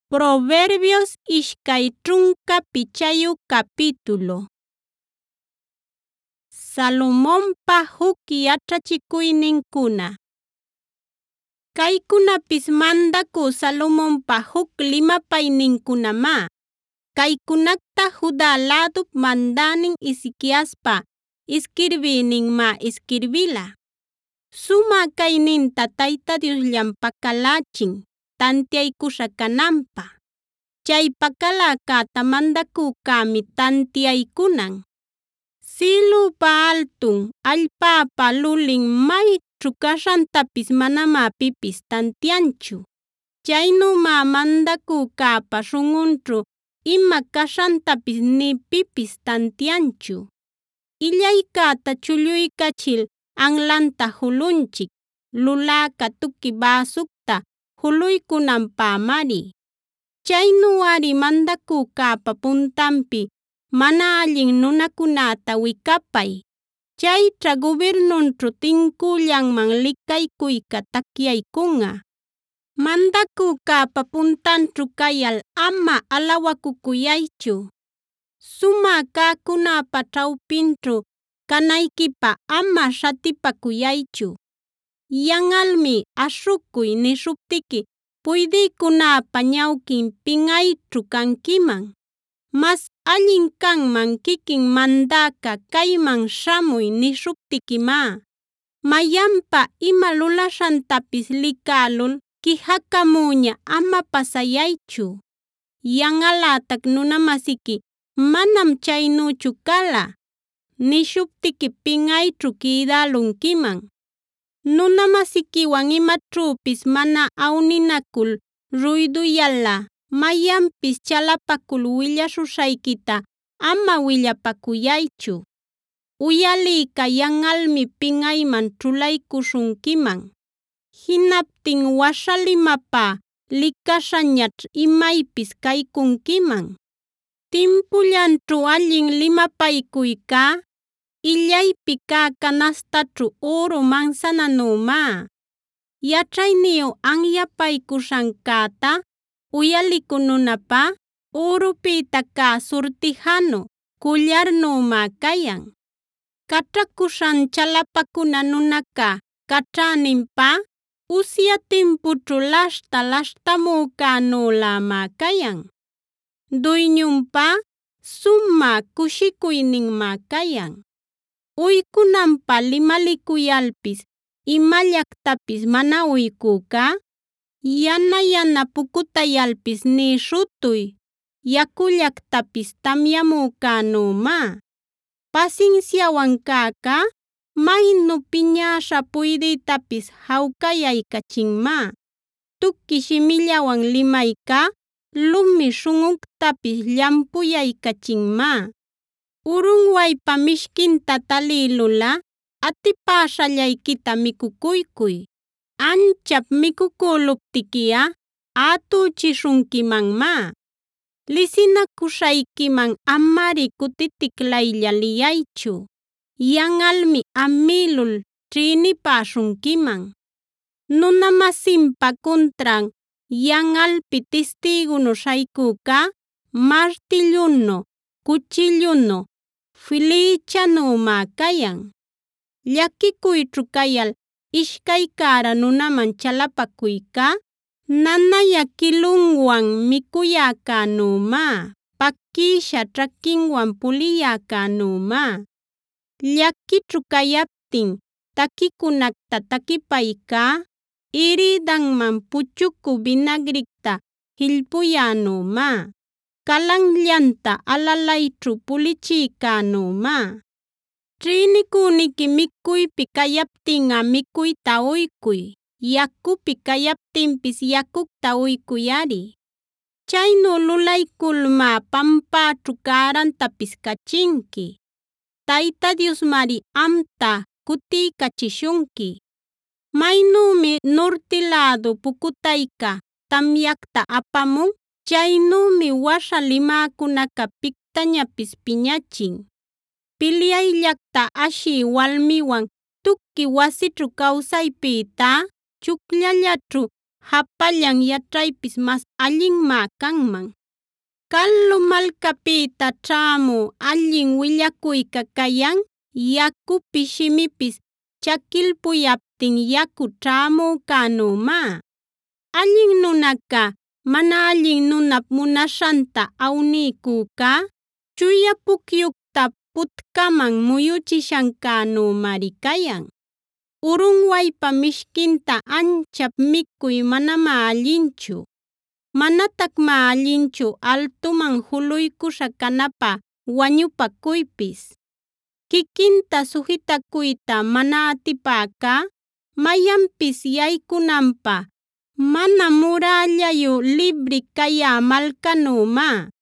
Proverbios ishkay trunka pichayu capítulo. Salomonpa huk yachachikuyninkuna. Kaykunapis mandaku Salomonpa huk limapayninkunamá. Kaykunakta Judá ladup mandanin Ezequiaspa isquirbiyninmá isquirbila. Sumä kayninta Tayta Diosllam pakalachin, tantiaykusha kananpaq. Chay pakaläkäta mandakükämi tantiaykunan. Cilupa altun, allpapa lulin mayćhu kaśhantapis manamá pipis tantianchu. Chaynümá mandakükäpa śhunꞌunćhu ima kaśhantapis nï pipis tantianchu. Illaykäta chulluykachil anlanta julunchik, luläka tuki bäsukta juluykunanpämari. Chaynuꞌari mandakükäpa puntanpi mana allin nunakunäta wikapay. Chayćha gubirnunćhu tinküllanman likaycuyqa takyaykunꞌa. Mandakükäpa puntanćhu kayal ama alawakucuyaychu. Sumä cäkunäpa ćhawpinćhu kanaykipaq ama śhatipakuyaychu. Yanꞌalmi ashukuy nishuptiki puydïkunäpa ñawquin pinꞌayćhu kankiman. Mas allin kanman kikin mandäca kayman śhamuy nishuptikimá. Mayanpa ima lulaśhantapis likälul quijakamüña ama pasayaychu. Yanꞌalätac nuna-masiki manam chaynüchu kala nishuptiki pinꞌayćhu quïdälunkiman. Nuna-masikiwan imaćhüpis mana awninakul ruyduyalꞌa mayanpis chalapakul willashuśhaykita ama willapakuyaychu. Uyaliyqa yanꞌalmi pinꞌayman ćhulaykuśhunkiman. Jinaptin waśha limapä likaśhañaćh imaypis kaykunkiman. Timpullanćhu allin limapaykuyqa illaypi kä canastaćhu üru mansananümá. Yaćhayniyu anyapaykuśhankäta uyalikununapä ürupïta kä surtijanu kullarnümá kayan. Kaćhakuśhan chalapakuna nunaca kaćhäninpä usya timpućhu laśhtamücänülämá kayan. Duyñunpä sumä kushikuyninmá kayan. Uykunanpä limalikuyalpis imallactapis mana uyküka, yana pukutayalpis nï śhutuy yakullactapis tamyamücänümá. Pasinsiawan cäca maynu piñäśha puydïtapis jawcayaykachinmá. Tuki shimillawan limayca lumi śhunꞌuctapis llampuyaycachinmá. Urunwaypa mishkinta talïlulꞌa atipäśhallaykita mikukuykuy. Anchap mikuküluptikiꞌa atuchishunkimanmá. Lisinakuśhaykiman amari kutitiklaylla liyaychu. Yanꞌalmi amilul ćhïnipäshunkiman. Nuna-masinpa kuntran yanꞌalpi tistigunu śhayküca martillunu, cuchillunu, flïchanümá kayan. Llakikuyćhu kayal ishkay kara nunaman chalapakuyqa nanaya quilunwan mikuyäkänümá, pakisha ćhakinwan puliyäkänümá. Llakićhu kayaptin takikunacta takipayqa iridanman puchuku vinagricta jillpuyänümá. Kalanllanta alalayćhu pulichiykänümá. Ćhïniküniki mikuypi kayaptinꞌa mikuyta uykuy. Yakupi kayaptinpis yakucta uykuyari. Chaynu lulaykulmá pampaćhu kärantapis kachinki. Tayta Diosmari amta kutiykachishunki. Maynümi norte lädu pukutayqa tamyaqta apamun, chaynümi waśha limäkunaca pictañapis piñachin. Pilyayllaqta ashï walmiwan tuki wasićhu kawsaypïta chukllallaćhu hapallan yaćhaypis mas allinmá canman. Callu malcapïta ćhämü allin willacuyca cayan, yacupi shimipis chakilpuyaptin yacu ćhämücänümá. Allin nunaca mana allin nunap munaśhanta awniycücá, chuya pucyucta putkaman muyuchishancänümari cayan. Urunwaypa mishkinta anchap mikuy manamá allinchu. Manatacmá allinchu altuman juluykusha canapä wañupakuypis. Kikinta sujitakuyta mana atipäcá, mayanpis yaykunanpä mana murallayu libri cayä malcanümá.